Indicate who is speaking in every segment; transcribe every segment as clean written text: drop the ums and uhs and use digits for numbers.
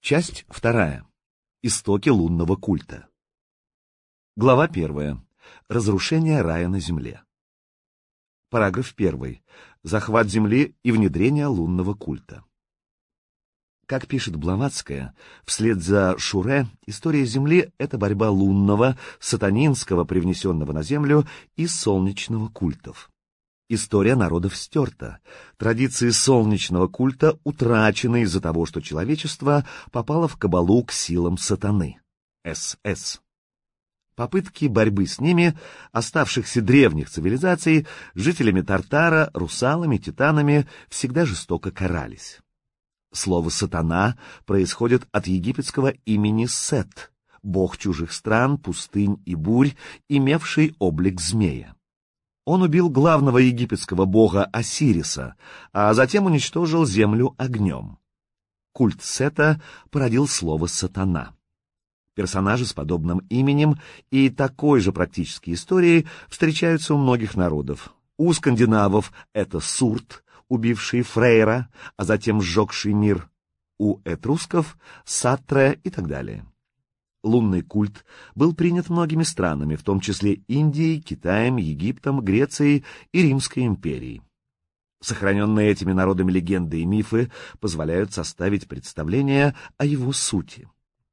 Speaker 1: Часть 2. Истоки лунного культа. Глава 1. Разрушение рая на земле. Параграф 1. Захват земли и внедрение лунного культа. Как пишет Блаватская, вслед за Шуре история Земли — это борьба лунного, сатанинского, привнесенного на Землю, и солнечного культов. История народов стерта. Традиции солнечного культа утрачены из-за того, что человечество попало в кабалу к силам сатаны. СС. Попытки борьбы с ними, оставшихся древних цивилизаций, жителями Тартара, русалами, титанами, всегда жестоко карались. Слово «сатана» происходит от египетского имени Сет, бог чужих стран, пустынь и бурь, имевший облик змея. Он убил главного египетского бога Осириса, а затем уничтожил землю огнем. Культ Сета породил слово «сатана». Персонажи с подобным именем и такой же практической историей встречаются у многих народов. У скандинавов это Сурт, убивший Фрейра, а затем сжегший мир. У этрусков — Сатре и так далее. Лунный культ был принят многими странами, в том числе Индией, Китаем, Египтом, Грецией и Римской империей. Сохраненные этими народами легенды и мифы позволяют составить представление о его сути.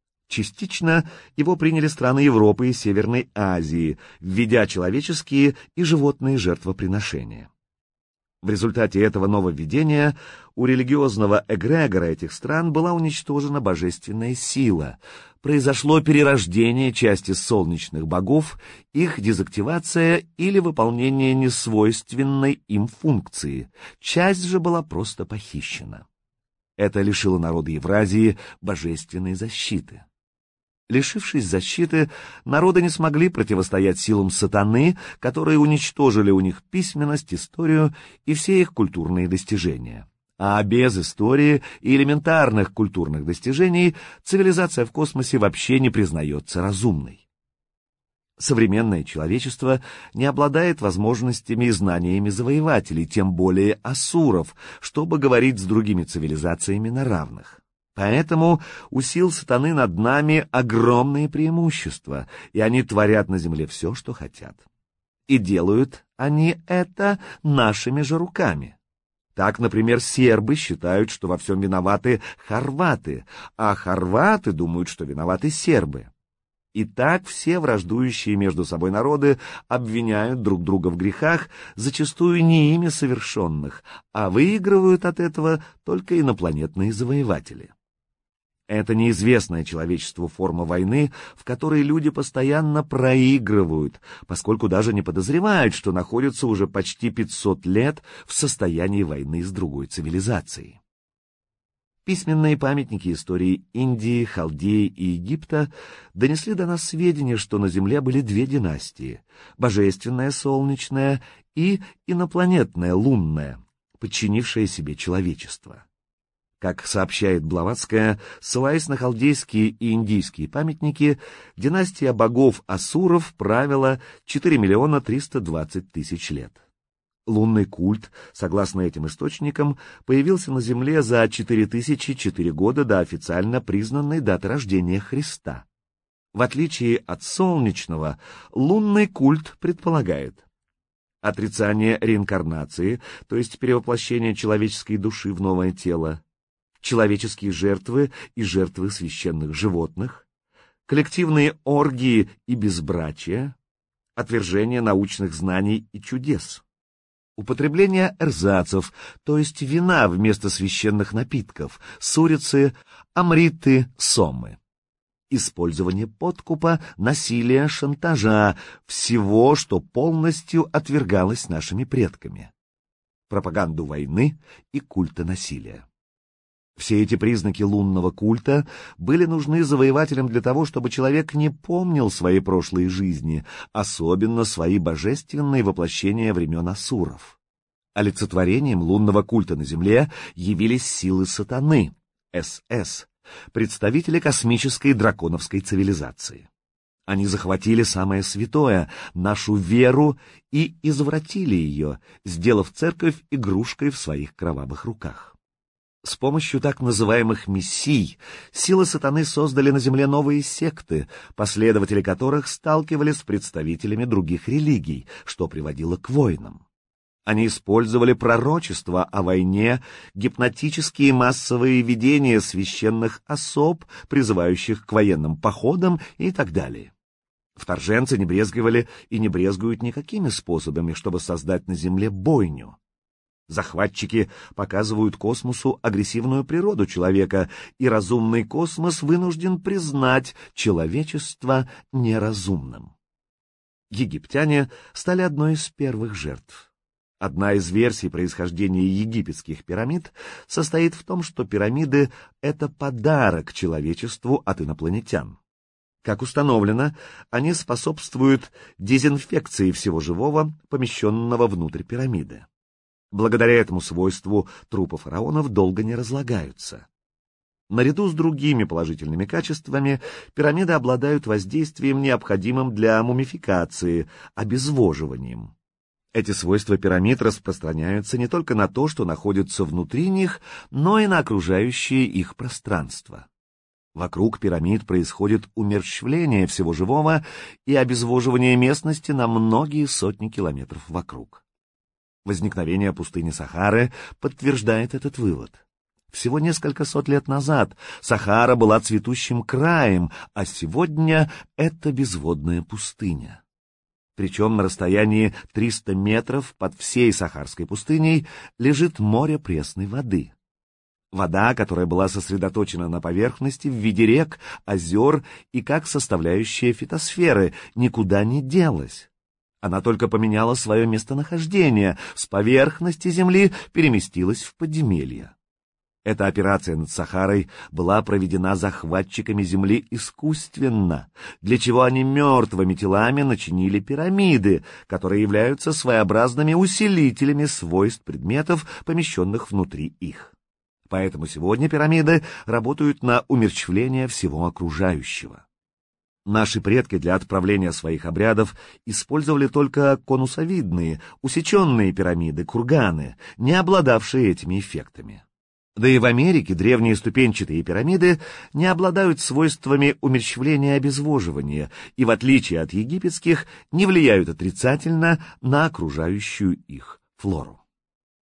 Speaker 1: Частично его приняли страны Европы и Северной Азии, введя человеческие и животные жертвоприношения. В результате этого нововведения у религиозного эгрегора этих стран была уничтожена божественная сила, произошло перерождение части солнечных богов, их дезактивация или выполнение несвойственной им функции, часть же была просто похищена. Это лишило народа Евразии божественной защиты. Лишившись защиты, народы не смогли противостоять силам сатаны, которые уничтожили у них письменность, историю и все их культурные достижения. А без истории и элементарных культурных достижений цивилизация в космосе вообще не признается разумной. Современное человечество не обладает возможностями и знаниями завоевателей, тем более асуров, чтобы говорить с другими цивилизациями на равных. Поэтому у сил сатаны над нами огромные преимущества, и они творят на земле все, что хотят. И делают они это нашими же руками. Так, например, сербы считают, что во всем виноваты хорваты, а хорваты думают, что виноваты сербы. И так все враждующие между собой народы обвиняют друг друга в грехах, зачастую не ими совершенных, а выигрывают от этого только инопланетные завоеватели. Это неизвестная человечеству форма войны, в которой люди постоянно проигрывают, поскольку даже не подозревают, что находятся уже почти 500 лет в состоянии войны с другой цивилизацией. Письменные памятники истории Индии, Халдеи и Египта донесли до нас сведения, что на Земле были две династии — божественная солнечная и инопланетная лунная, подчинившая себе человечество. Как сообщает Блаватская, ссылаясь на халдейские и индийские памятники, династия богов асуров правила 4 320 000 лет. Лунный культ, согласно этим источникам, появился на Земле за 4004 года до официально признанной даты рождения Христа. В отличие от солнечного, лунный культ предполагает отрицание реинкарнации, то есть перевоплощение человеческой души в новое тело, человеческие жертвы и жертвы священных животных, коллективные оргии и безбрачие, отвержение научных знаний и чудес, употребление эрзацев, то есть вина вместо священных напитков, сурицы, амриты, соммы, использование подкупа, насилия, шантажа, всего, что полностью отвергалось нашими предками, пропаганду войны и культа насилия. Все эти признаки лунного культа были нужны завоевателям для того, чтобы человек не помнил свои прошлые жизни, особенно свои божественные воплощения времен асуров. Олицетворением лунного культа на Земле явились силы сатаны, СС, представители космической драконовской цивилизации. Они захватили самое святое, нашу веру, и извратили ее, сделав церковь игрушкой в своих кровавых руках. С помощью так называемых мессий силы сатаны создали на земле новые секты, последователи которых сталкивались с представителями других религий, что приводило к войнам. Они использовали пророчества о войне, гипнотические массовые видения священных особ, призывающих к военным походам и так далее. Вторженцы не брезговали и не брезгуют никакими способами, чтобы создать на земле бойню. Захватчики показывают космосу агрессивную природу человека, и разумный космос вынужден признать человечество неразумным. Египтяне стали одной из первых жертв. Одна из версий происхождения египетских пирамид состоит в том, что пирамиды — это подарок человечеству от инопланетян. Как установлено, они способствуют дезинфекции всего живого, помещенного внутрь пирамиды. Благодаря этому свойству трупы фараонов долго не разлагаются. Наряду с другими положительными качествами пирамиды обладают воздействием, необходимым для мумификации, обезвоживанием. Эти свойства пирамид распространяются не только на то, что находится внутри них, но и на окружающее их пространство. Вокруг пирамид происходит умерщвление всего живого и обезвоживание местности на многие сотни километров вокруг. Возникновение пустыни Сахары подтверждает этот вывод. Всего несколько сот лет назад Сахара была цветущим краем, а сегодня это безводная пустыня. Причем на расстоянии 300 метров под всей Сахарской пустыней лежит море пресной воды. Вода, которая была сосредоточена на поверхности в виде рек, озер и как составляющая фитосферы, никуда не делась. Она только поменяла свое местонахождение, с поверхности Земли переместилась в подземелье. Эта операция над Сахарой была проведена захватчиками Земли искусственно, для чего они мертвыми телами начинили пирамиды, которые являются своеобразными усилителями свойств предметов, помещенных внутри их. Поэтому сегодня пирамиды работают на умерщвление всего окружающего. Наши предки для отправления своих обрядов использовали только конусовидные, усеченные пирамиды, курганы, не обладавшие этими эффектами. Да и в Америке древние ступенчатые пирамиды не обладают свойствами умерщвления и обезвоживания и, в отличие от египетских, не влияют отрицательно на окружающую их флору.